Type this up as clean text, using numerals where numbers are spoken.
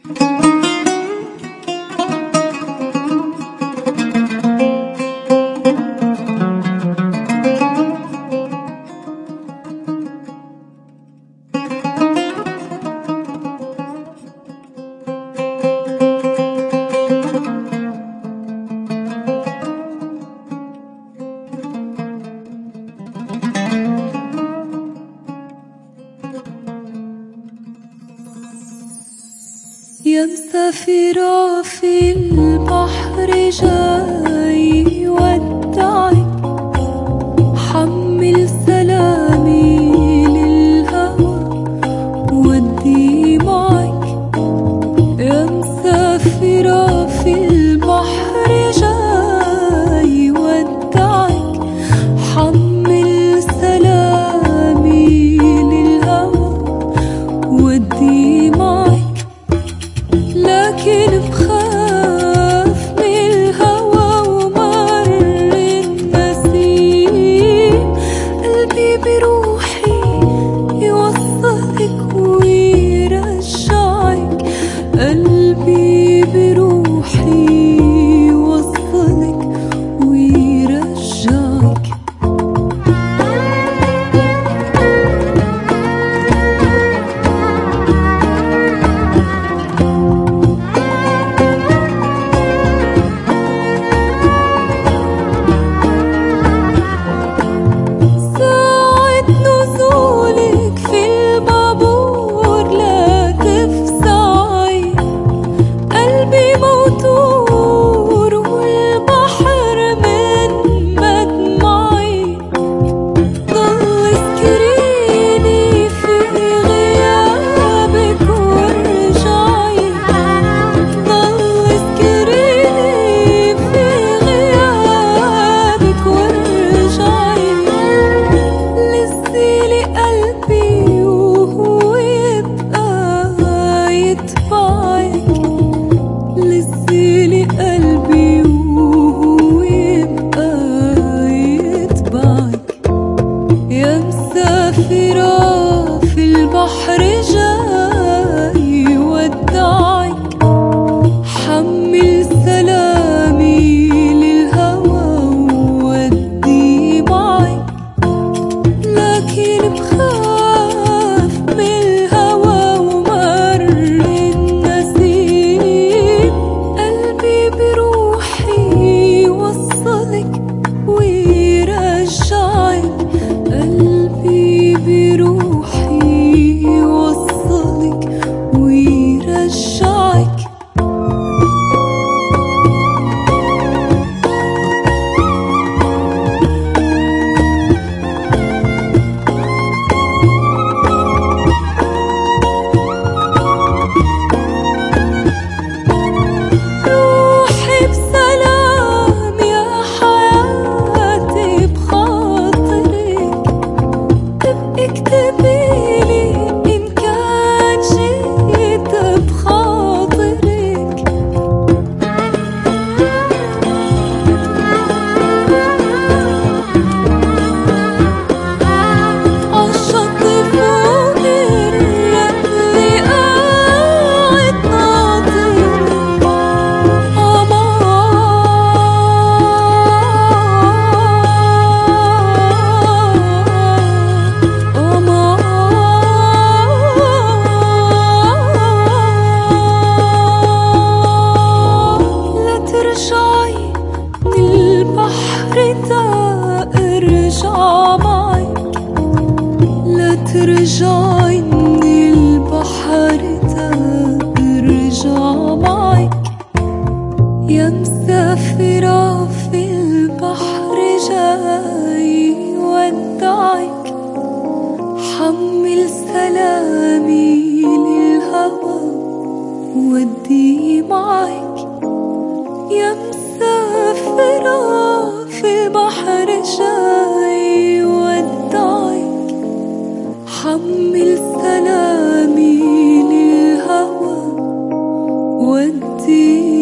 يا مسافرة في البحر جاي ودعك، حمل سلامي للهوى ودي معك. يا مسافرة في البحر جاي ودعك، حمل سلامي للهوى ودي معك. لكن بخاف من الهوى ومر النسيم، قلبي بروحي يوصلك ويرجعك، قلبي بروحي يوصلك ويرجعك. يا مسافرة في البحر جاي ودعك، حمل سلامي للهوى ودي معك. لكن بخاف من الهوى ومر النسيم، قلبي بروحي يوصلك ويرجعك، قلبي بروحي يوصلك ويرجعك. روحي بسلام يا حياتي بخاطرك، اكتبيلي إن كان جيت بخاطرك. عالشط فوق الرمل قاعد ناطرك، لا ترجعي من البحر تا ارجع معك، لا ترجعي من البحر تا ارجع معك. يا مسافرة في البحر جاي ودعك، حمل سلامي للهوى ودي معك. يا مسافرة في البحر جاي ودعك، حمل سلامي للهوى ودي